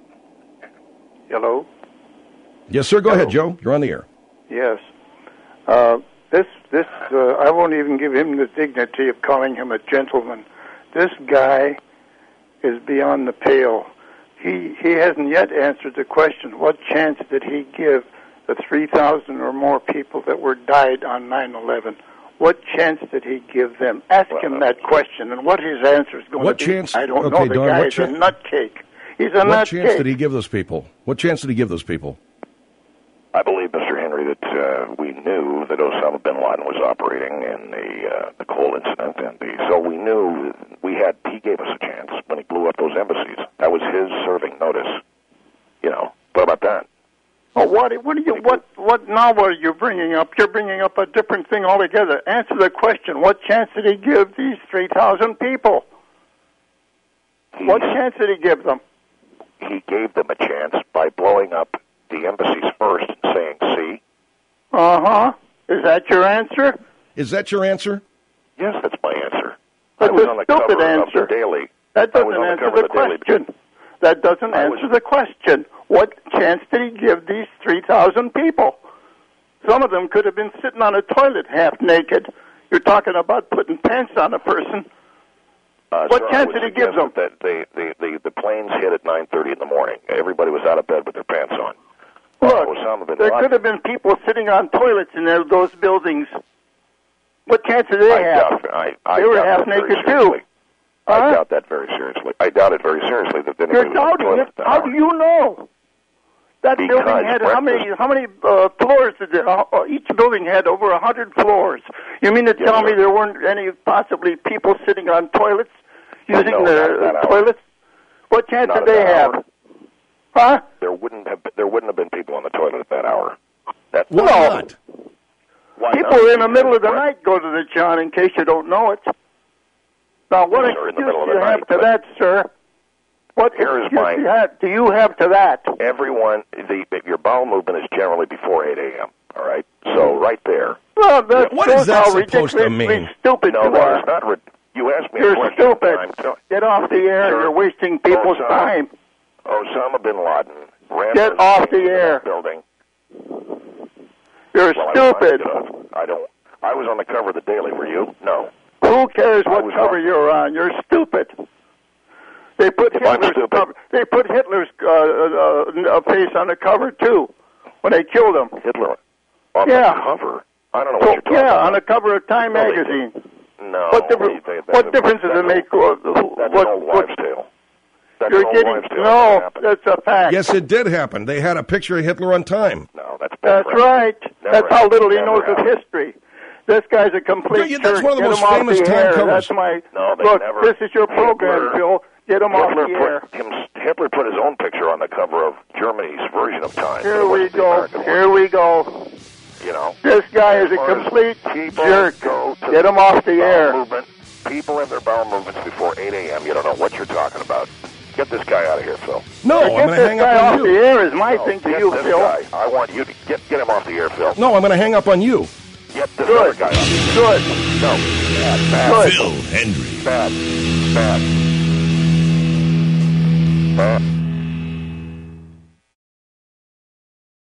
Speaker 11: Hello?
Speaker 2: Yes, sir. Go
Speaker 11: Hello.
Speaker 2: ahead, Joe. You're on the air.
Speaker 11: Yes. Uh, this, this, uh, I won't even give him the dignity of calling him a gentleman. This guy is beyond the pale. He, he hasn't yet answered the question, what chance did he give the three thousand or more people that were died on nine eleven? What chance did he give them? Ask well, him that question, and what his answer is going
Speaker 2: what
Speaker 11: to be.
Speaker 2: Chance,
Speaker 11: I don't
Speaker 2: okay,
Speaker 11: know. The
Speaker 2: Don,
Speaker 11: guy
Speaker 2: what
Speaker 11: is
Speaker 2: cha-
Speaker 11: a nutcake. He's a
Speaker 2: What
Speaker 11: nutcake.
Speaker 2: chance did he give those people? What chance did he give those people?
Speaker 7: I believe, Mister Henry, that uh, we knew that Osama bin Laden was operating in the uh, the Cole incident, and the, so we knew we had. He gave us a chance when he blew up those embassies. That was his serving notice. You know, what about that?
Speaker 11: Oh, what? What are you? What? What novel are you bringing up? You're bringing up a different thing altogether. Answer the question. What chance did he give these three thousand people?
Speaker 7: He,
Speaker 11: what chance did he give them?
Speaker 7: He gave them a chance by blowing up the embassies first and saying, "See."
Speaker 11: Uh huh. Is that your answer?
Speaker 2: Is that your answer?
Speaker 7: Yes, that's my answer.
Speaker 11: That's
Speaker 7: I was
Speaker 11: a
Speaker 7: on the
Speaker 11: stupid
Speaker 7: cover
Speaker 11: answer.
Speaker 7: of the Daily.
Speaker 11: That
Speaker 7: I was
Speaker 11: doesn't
Speaker 7: on the
Speaker 11: answer
Speaker 7: cover
Speaker 11: the
Speaker 7: of the Daily.
Speaker 11: question. That doesn't
Speaker 7: I
Speaker 11: answer
Speaker 7: was-
Speaker 11: the question. What chance did he give these three thousand people? Some of them could have been sitting on a toilet half naked. You're talking about putting pants on a person.
Speaker 7: Uh,
Speaker 11: What
Speaker 7: sir,
Speaker 11: chance
Speaker 7: I would
Speaker 11: did he give them?
Speaker 7: suggest That the, the, the, the planes hit at nine thirty in the morning. Everybody was out of bed with their pants on.
Speaker 11: Look,
Speaker 7: Uh, Osama bin
Speaker 11: there
Speaker 7: Laden-
Speaker 11: could have been people sitting on toilets in their, those buildings. What chance did they
Speaker 7: I
Speaker 11: have?
Speaker 7: doubt, I, I
Speaker 11: They were
Speaker 7: doubt
Speaker 11: half
Speaker 7: that very
Speaker 11: naked, too.
Speaker 7: seriously. I
Speaker 11: Huh?
Speaker 7: doubt that very seriously. I doubt it very seriously that anybody
Speaker 11: You're
Speaker 7: was on the
Speaker 11: doubting
Speaker 7: toilet
Speaker 11: it.
Speaker 7: at that
Speaker 11: How
Speaker 7: hour.
Speaker 11: do you know? That
Speaker 7: Because
Speaker 11: building had how many?
Speaker 7: breakfast-
Speaker 11: How many uh, floors did it? Uh, uh, each building had over a hundred floors. You mean to
Speaker 7: Yes,
Speaker 11: tell me
Speaker 7: sir.
Speaker 11: there weren't any possibly people sitting on toilets using
Speaker 7: No,
Speaker 11: the
Speaker 7: not at that
Speaker 11: uh,
Speaker 7: hour.
Speaker 11: toilets? What chance
Speaker 7: Not
Speaker 11: did
Speaker 7: at
Speaker 11: they
Speaker 7: that
Speaker 11: have?
Speaker 7: hour.
Speaker 11: Huh?
Speaker 7: There wouldn't have been, there wouldn't have been people on the toilet at that hour. That's
Speaker 2: Why
Speaker 11: No.
Speaker 2: not?
Speaker 7: Why
Speaker 11: People
Speaker 7: not?
Speaker 11: in the middle of the
Speaker 7: Because
Speaker 11: night go to the John, in case you don't know it. Now, what
Speaker 7: Yes, sir, in the
Speaker 11: excuse
Speaker 7: middle of
Speaker 11: do
Speaker 7: the
Speaker 11: you have
Speaker 7: night,
Speaker 11: to
Speaker 7: but-
Speaker 11: that, sir? What
Speaker 7: Here is
Speaker 11: excuse
Speaker 7: my-
Speaker 11: do you have, do you have to that?
Speaker 7: Everyone, the, your bowel movement is generally before eight a.m., all right? So right there.
Speaker 11: Well, that
Speaker 2: What
Speaker 11: shows
Speaker 2: is that
Speaker 11: how
Speaker 2: supposed to
Speaker 11: ridiculously
Speaker 2: mean?
Speaker 11: stupid
Speaker 7: No,
Speaker 11: you
Speaker 7: that
Speaker 11: are.
Speaker 7: is not. Re- you asked me a
Speaker 11: You're
Speaker 7: question.
Speaker 11: stupid.
Speaker 7: I'm tell-
Speaker 11: Get off the air.
Speaker 7: Sir,
Speaker 11: You're wasting people's
Speaker 7: Osama-
Speaker 11: time.
Speaker 7: Osama bin Laden ran
Speaker 11: Get
Speaker 7: those
Speaker 11: off the
Speaker 7: things in
Speaker 11: air.
Speaker 7: that building.
Speaker 11: You're
Speaker 7: Well, I don't mind
Speaker 11: stupid.
Speaker 7: to get off. I don't. I was on the cover of the Daily. Were you? No.
Speaker 11: Who cares
Speaker 7: I
Speaker 11: what
Speaker 7: was
Speaker 11: cover
Speaker 7: on-
Speaker 11: you're on? You're stupid. They put
Speaker 7: If I'm
Speaker 11: Hitler's
Speaker 7: stupid-
Speaker 11: cover. They put Hitler's uh, uh, face on the cover too when they killed him.
Speaker 7: Hitler on
Speaker 11: Yeah.
Speaker 7: the cover. I don't know
Speaker 11: So,
Speaker 7: what you're talking
Speaker 11: yeah,
Speaker 7: about.
Speaker 11: on the cover of Time
Speaker 7: No, they
Speaker 11: magazine.
Speaker 7: No.
Speaker 11: What difference?
Speaker 7: they- they-
Speaker 11: What
Speaker 7: that's-
Speaker 11: difference does it
Speaker 7: that's-
Speaker 11: make? Uh,
Speaker 7: That's
Speaker 11: what?
Speaker 7: an old
Speaker 11: what
Speaker 7: wives' tale. That's
Speaker 11: you're
Speaker 7: an old
Speaker 11: getting?
Speaker 7: wives' tale.
Speaker 11: No,
Speaker 7: That happened.
Speaker 11: that's a fact.
Speaker 2: Yes, it did happen. They had a picture of Hitler on Time.
Speaker 7: No, that's
Speaker 11: That's
Speaker 7: bullcrap.
Speaker 11: right.
Speaker 7: Never
Speaker 11: That's how
Speaker 7: happened.
Speaker 11: little he
Speaker 7: Never
Speaker 11: knows of
Speaker 7: happened.
Speaker 11: history. This guy's a complete
Speaker 2: Yeah, that's
Speaker 11: jerk.
Speaker 2: one of the
Speaker 11: Get
Speaker 2: most
Speaker 11: him off
Speaker 2: famous
Speaker 11: the
Speaker 2: Time
Speaker 11: air.
Speaker 2: covers.
Speaker 11: That's my
Speaker 7: No, they
Speaker 11: look.
Speaker 7: never.
Speaker 11: This is your program,
Speaker 7: Hitler-
Speaker 11: Phil. Get him off
Speaker 7: Hitler
Speaker 11: the air.
Speaker 7: put, him, Hitler put his own picture on the cover of Germany's version of Time.
Speaker 11: Here
Speaker 7: It
Speaker 11: we
Speaker 7: wasn't the
Speaker 11: go.
Speaker 7: American one,
Speaker 11: Here we go.
Speaker 7: You know.
Speaker 11: This guy is
Speaker 7: As
Speaker 11: a
Speaker 7: far as
Speaker 11: complete
Speaker 7: people
Speaker 11: jerk.
Speaker 7: go to
Speaker 11: Get him off the
Speaker 7: bowel
Speaker 11: air.
Speaker 7: Movement, people in their bowel movements before eight a.m. You don't know what you're talking about. Get this guy out of here, Phil.
Speaker 2: No,
Speaker 11: Get
Speaker 2: I'm going to
Speaker 11: this
Speaker 2: hang
Speaker 11: guy
Speaker 2: up
Speaker 11: off
Speaker 2: on
Speaker 11: the
Speaker 2: you.
Speaker 11: air is my
Speaker 7: No,
Speaker 11: thing to
Speaker 7: get
Speaker 11: you,
Speaker 7: this
Speaker 11: Phil.
Speaker 7: guy. I want you to get get him off the air, Phil.
Speaker 2: No, I'm going to hang up on you.
Speaker 7: Get this
Speaker 11: Good.
Speaker 7: other guy off the air.
Speaker 11: Good.
Speaker 7: No. Bad. Bad.
Speaker 11: Good.
Speaker 1: Phil Hendry.
Speaker 7: Bad. Bad. Bad.